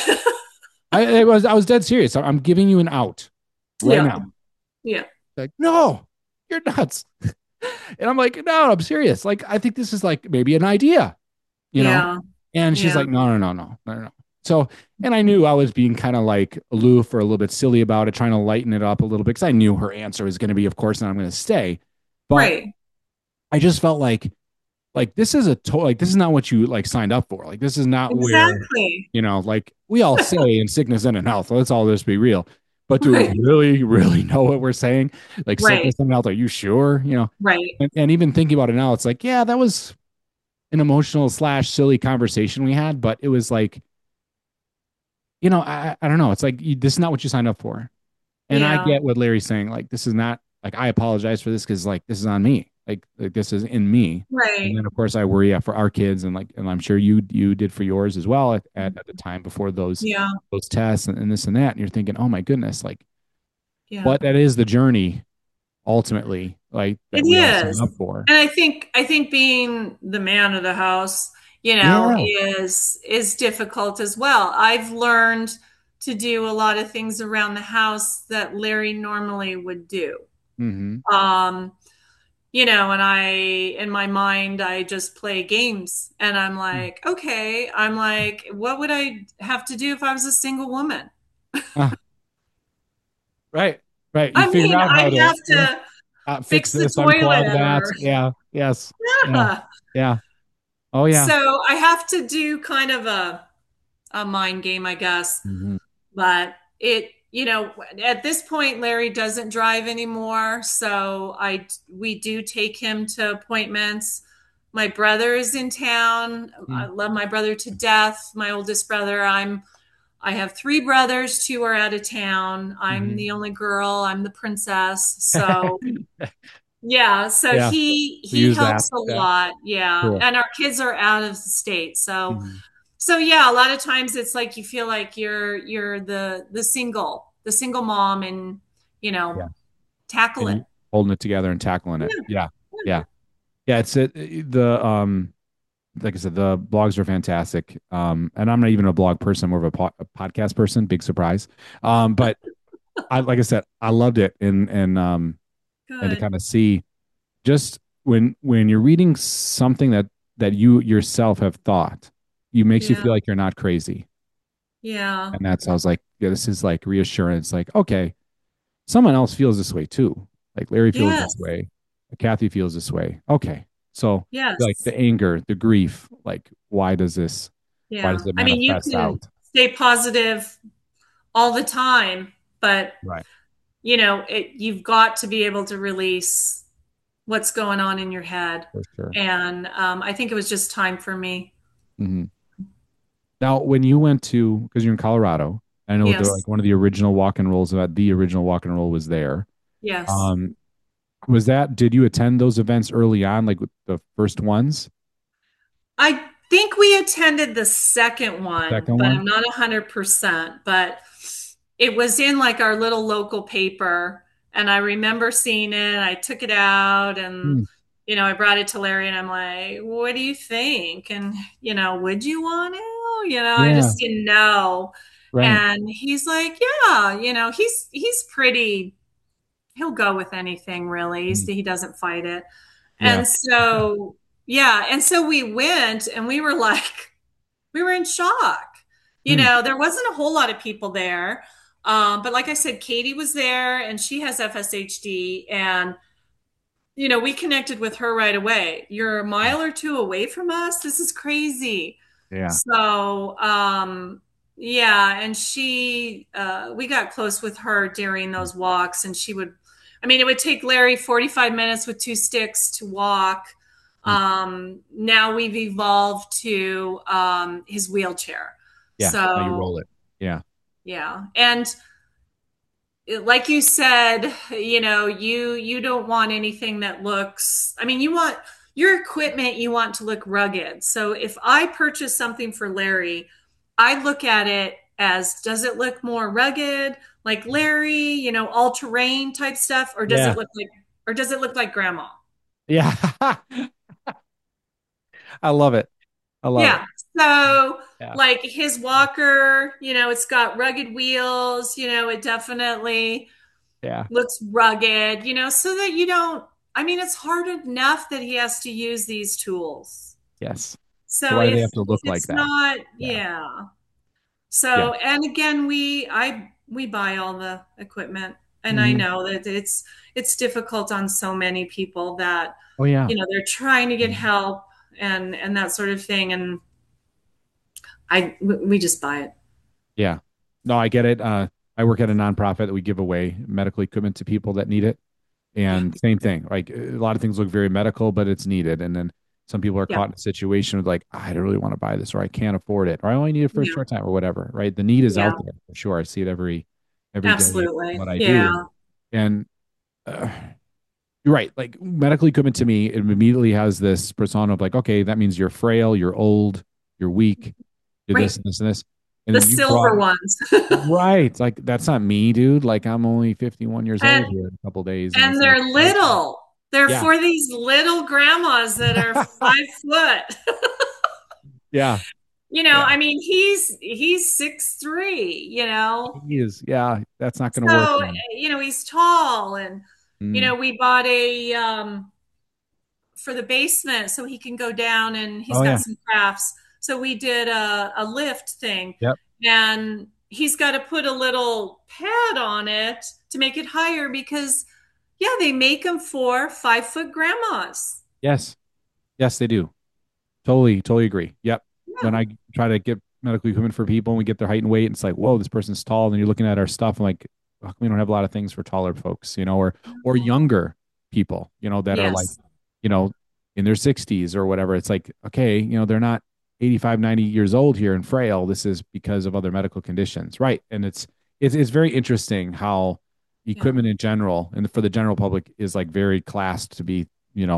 I was dead serious. I'm giving you an out right Yeah. now. Yeah. Like, no, you're nuts. And I'm like, no, I'm serious. Like, I think this is like maybe an idea, you know? Yeah. And she's Yeah. like, no, no, no, no, no, no. So, and I knew I was being kind of like aloof or a little bit silly about it, trying to lighten it up a little bit because I knew her answer was going to be, of course, and I'm going to stay. But Right. I just felt like this is like this is not what you like signed up for. Like this is not where, Exactly. like we all say in sickness and in health. Let's all just be real. But do we Right. really, really know what we're saying? Like Right. sickness and health, are you sure? Right. And even thinking about it now, it's like, yeah, that was an emotional slash silly conversation we had, but it was like, I don't know. It's like this is not what you signed up for. And I Yeah. get what Larry's saying. Like, this is not like I apologize for this because like this is on me. Like this is in me. And Right. then of course I worry for our kids and I'm sure you did for yours as well at the time before Yeah. those tests and this and that. And you're thinking, oh my goodness, like, Yeah. but that is the journey ultimately, like It that we all sign is. up for. And I think being the man of the house, Yeah. is difficult as well. I've learned to do a lot of things around the house that Larry normally would do. Mm-hmm. Um, and in my mind, I just play games and I'm like, okay, I'm like, what would I have to do if I was a single woman? Ah, right. Right. You I figured mean, out how I'd to have to fix fix the this, unclog toilet that. or, Yeah. Yes. Yeah. yeah. Yeah. Oh yeah. So I have to do kind of a mind game, I guess. Mm-hmm. But at this point, Larry doesn't drive anymore. So we do take him to appointments. My brother is in town. I love my brother to death. My oldest brother. I have three brothers. Two are out of town. I'm Mm-hmm. the only girl. I'm the princess. So yeah, so Yeah. We he use that. helps a Yeah. lot. Yeah. Cool. And our kids are out of the state. So Mhm. so yeah, a lot of times it's like you feel like you're the single mom and you know, Yeah. tackle And it. you holding it together and tackling it. Yeah. Yeah. Yeah. Yeah. It's the like I said, the blogs are fantastic. And I'm not even a blog person, I'm more of a podcast person. Big surprise. But I like I said, I loved it and to Good. kind of see just when you're reading something that you yourself have thought, you makes you Yeah. feel like you're not crazy. Yeah. And that's I was like, yeah, this is like reassurance. Like, okay, someone else feels this way too. Like Larry feels this Yes. way. Kathy feels this way. Okay. So like Yes. the anger, the grief, like why does Yeah. it I mean, you manifest can out? stay positive all the time, but Right. you've got to be able to release what's going on in your head. For sure. And I think it was just time for me. Hmm. Now, when you went to, because you're in Colorado, I know the Yes. like one of the original walk and rolls about the original walk and roll was there. Yes. Um, did you attend those events early on, like with the first ones? I think we attended the second The one, second but one? I'm not 100%. But it was in like our little local paper. And I remember seeing it. I took it out and, Hmm. I brought it to Larry and I'm like, what do you think? And, would you want to? I Yeah, just didn't know. right. And he's like, yeah, he's pretty, he'll go with anything really. Mhm. He doesn't fight it. Yeah. And so, yeah. And so we went and we were like, we were in shock. Hmm. There wasn't a whole lot of people there. But like I said, Katie was there and she has FSHD. And, we connected with her right away. You're a mile or two away from us. This is crazy. Yeah. So, yeah. And we got close with her during those walks. And it would take Larry 45 minutes with two sticks to walk. Hmm. Now we've evolved to his wheelchair. Yeah. Now you roll So it. Yeah. yeah, and like you said, you don't want anything that looks. I mean, you want your equipment. You want to look rugged. So if I purchase something for Larry, I look at it as does it look more rugged, like Larry, all terrain type stuff, or Yeah. does it look like grandma? Yeah. I love it. I love it. Yeah. So, Yeah. like his walker, it's got rugged wheels, it definitely Yeah. looks rugged, so that you don't, it's hard enough that he has to use these tools. Yes. So So why do they if have to if look like it's that? not, Yeah. yeah. Yeah. So, and again, we buy all the equipment and I Hmm. know that it's difficult on so many people that, Oh yeah. they're trying to get Mhm. help and that sort of thing. And we just buy it. Yeah. No, I get it. I work at a nonprofit that we give away medical equipment to people that need it. Yeah. And same thing. Like a lot of things look very medical, but it's needed. And then some people are Yeah. caught in a situation with like, I don't really want to buy this, or I can't afford it, or I only need it for a Yeah. short time, or whatever. Right. The need is Yeah. out there for sure. I see it every day in Absolutely. what I do. Yeah. And uh, you're right. Like medical equipment to me, it immediately has this persona of like, okay, that means you're frail, you're old, you're weak, you're this Right. and this and this. And The then you brought silver ones. right. Like that's not me, dude. Like I'm only 51 years and old here in a couple days. And and it's like, they're little. They're yeah, for these little grandmas that are 5 foot. yeah, yeah. He's 6'3", He is. Yeah, that's not going to work. So, he's tall and Mm. we bought a for the basement so he can go down and he's Oh got yeah. some crafts. So we did a lift thing Yep. and he's got to put a little pad on it to make it higher because, yeah, they make them for 5 foot grandmas. Yes. Yes, they do. Totally agree. Yep. When Yeah. I try to get medical equipment for people and we get their height and weight, it's like, whoa, this person's tall. And you're looking at our stuff and like, how come we don't have a lot of things for taller folks, or younger people, that are like, Yes. you know, in their 60s or whatever. It's like, okay, they're not 85, 90 years old here and frail. This is because of other medical conditions. Right. And it's very interesting how Yeah. equipment in general and for the general public is like very classed to be,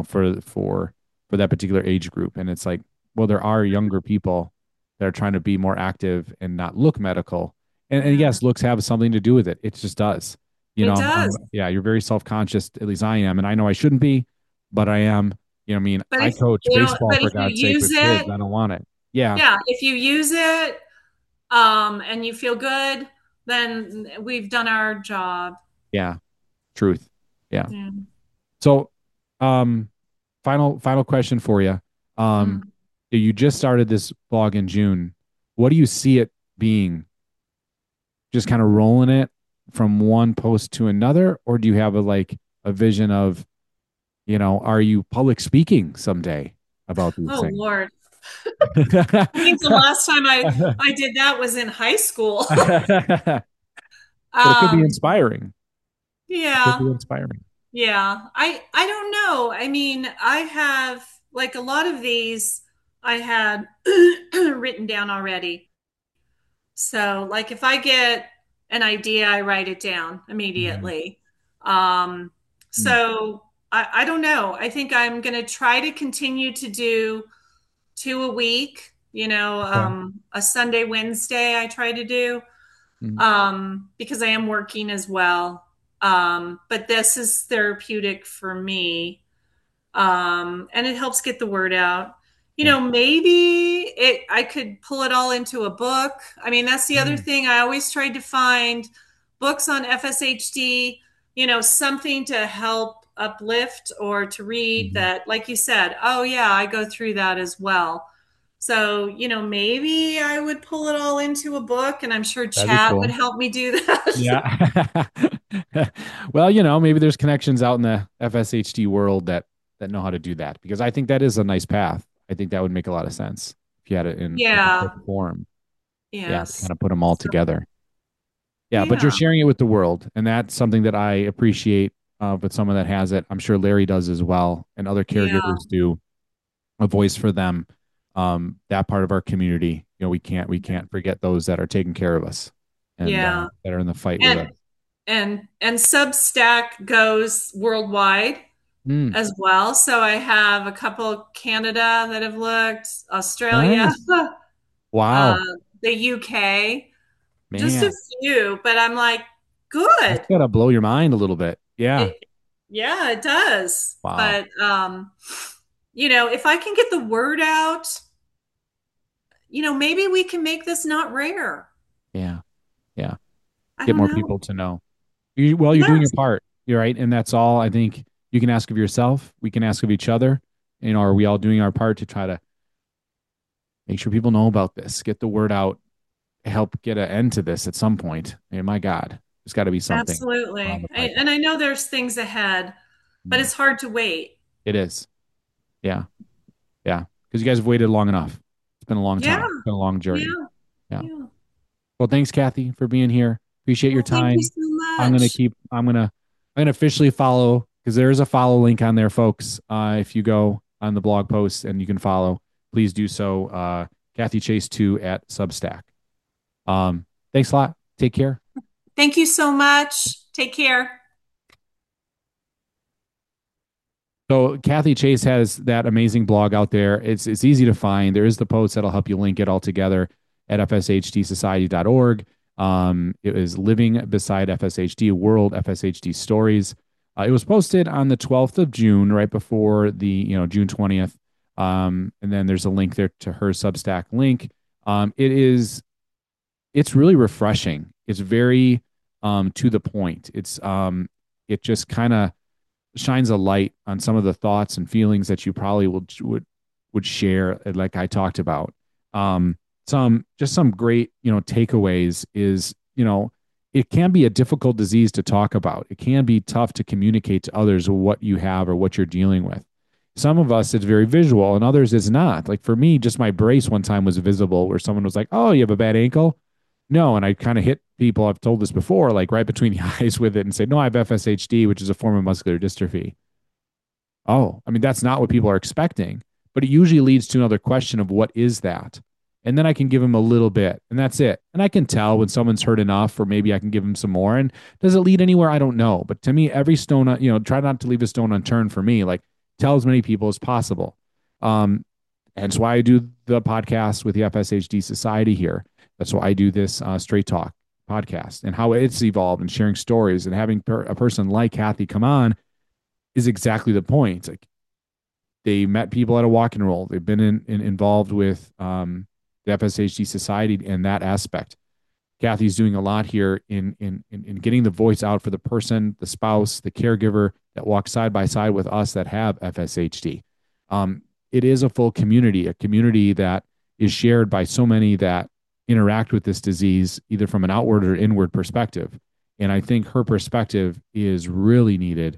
for that particular age group. And it's like, well, there are younger people that are trying to be more active and not look medical. And Yeah. yes, looks have something to do with it. It just does. It does. Yeah, you're very self-conscious, at least I am. And I know I shouldn't be, but I am. I mean, But I if coach baseball but for if you God's sake use with kids. it, I don't want it. Yeah, yeah, if you use it and you feel good, then we've done our job. yeah, truth. Yeah. Yeah. So, um, final question for you. Um, Mm. you just started this blog in June. What do you see it being? Just kind of rolling it from one post to another, or do you have a vision of Are you public speaking someday about these Oh things? Lord. But I think the last time I did that was in high school. it could be um, inspiring. It could yeah. be inspiring. Yeah. I don't know. I mean, I have like a lot of these I had written down already. So, like, if I get an idea, I write it down Mhm. immediately. Um, Mm. so I don't know. I think I'm going to try to continue to do two a week, Okay. a Sunday, Wednesday, I try to do, Mm. because I am working as well. But this is therapeutic for me, and it helps get the word out. Yeah. Maybe I could pull it all into a book. I mean, that's the other Mm. thing. I always tried to find books on FSHD, something to help uplift or to read Mhm. that, like you said, oh, yeah, I go through that as well. So, maybe I would pull it all into a book, and I'm sure That'd be chat would cool. help me do that. Yeah. Well, maybe there's connections out in the FSHD world that know how to do that because I think that is a nice path. I think that would make a lot of sense if you had it in a Yeah. book form. Yeah, to kind Yes. of put them all So, together. Yeah, but you're yeah. sharing it with the world, and that's something that I appreciate with someone that has it. I'm sure Larry does as well, and other Yeah. caregivers do. A voice for them. That part of our community, we can't forget those that are taking care of us and Yeah. that are in the fight with us. And Substack goes worldwide Mm, as well. So I have a couple Canada that have looked, Australia, nice. uh, Wow, the UK, just a man, few. But I'm like, that's good. gotta blow your mind a little bit. Yeah. It, yeah, it does. Wow. But if I can get the word out, maybe we can make this not rare. Yeah. Yeah. I Get don't more know. people to know. You're doing your Yes, part. You're right, and that's all. I think you can ask of yourself. We can ask of each other. Are we all doing our part to try to make sure people know about this, get the word out, help get an end to this at some point? My God, there's got to be something around absolutely. the pipeline. And I know there's things ahead, but Mm. it's hard to wait. It is. Yeah. Yeah. Because you guys have waited long enough. It's been a long Yeah, time. It's been a long journey. yeah, Yeah. yeah. Well, thanks, Kathy, for being here. Appreciate your Well, thank you time. so much. I'm gonna officially follow because there is a follow link on there, folks. If you go on the blog post and you can follow, please do so. Kathy Chase 2 at Substack. Thanks a lot. Take care. Thank you so much. Take care. So Kathy Chase has that amazing blog out there. It's easy to find. There is the post that'll help you link it all together at fshdsociety.org. It is Living Beside FSHD, World FSHD Stories. It was posted on the 12th of June, right before the June 20th. And then there's a link there to her Substack link. It's really refreshing. It's very to the point. It just kind of shines a light on some of the thoughts and feelings that you probably would share, like I talked about. Some great takeaways is it can be a difficult disease to talk about. It can be tough to communicate to others what you have or what you're dealing with. Some of us it's very visual, and others it's not. Like for me, just my brace one time was visible, where someone was like, "Oh, you have a bad ankle." No, and I kind of hit people. I've told this before, like right between the eyes with it, and say, "No, I have FSHD, which is a form of muscular dystrophy." Oh, I mean, that's not what people are expecting, but it usually leads to another question of what is that? And then I can give them a little bit, and that's it. And I can tell when someone's hurt enough, or maybe I can give them some more. And does it lead anywhere? I don't know. But to me, every stone, try not to leave a stone unturned for me. Like tell as many people as possible. Um, Hence why I do the podcast with the FSHD Society here. That's why I do this Straight Talk podcast and how it's evolved and sharing stories and having a person like Kathy come on is exactly the point. Like they met people at a walk and roll. They've been involved with the FSHD Society in that aspect. Kathy's doing a lot here in getting the voice out for the person, the spouse, the caregiver that walks side by side with us that have FSHD. Um, it is a full community, a community that is shared by so many that interact with this disease, either from an outward or inward perspective. And I think her perspective is really needed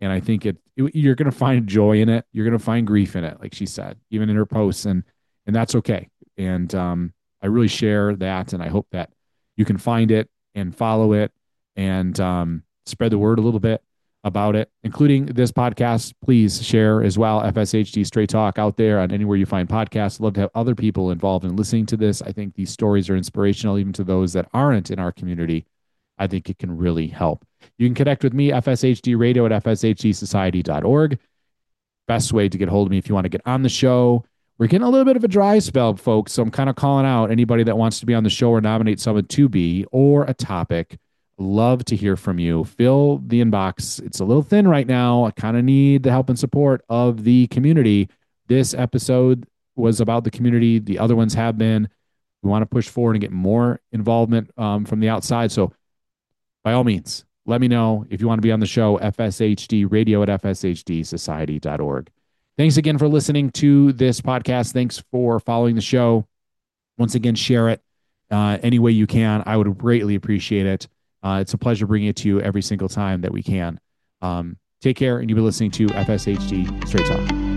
And I think you're going to find joy in it. You're going to find grief in it, like she said, even in her posts, and that's okay. And I really share that, and I hope that you can find it and follow it and spread the word a little bit about it, including this podcast. Please share as well, FSHD Straight Talk out there on anywhere you find podcasts. I'd love to have other people involved in listening to this. I think these stories are inspirational, even to those that aren't in our community. I think it can really help. You can connect with me, FSHD Radio at fshdsociety.org. Best way to get hold of me if you want to get on the show. We're getting a little bit of a dry spell, folks, so I'm kind of calling out anybody that wants to be on the show or nominate someone to be or a topic. Love to hear from you. Fill the inbox. It's a little thin right now. I kind of need the help and support of the community. This episode was about the community. The other ones have been. We want to push forward and get more involvement from the outside. So by all means, let me know if you want to be on the show, FSHD Radio at fshdsociety.org. Thanks again for listening to this podcast. Thanks for following the show. Once again, share it any way you can. I would greatly appreciate it. It's a pleasure bringing it to you every single time that we can. Take care, and you've been listening to FSHD Straight Talk.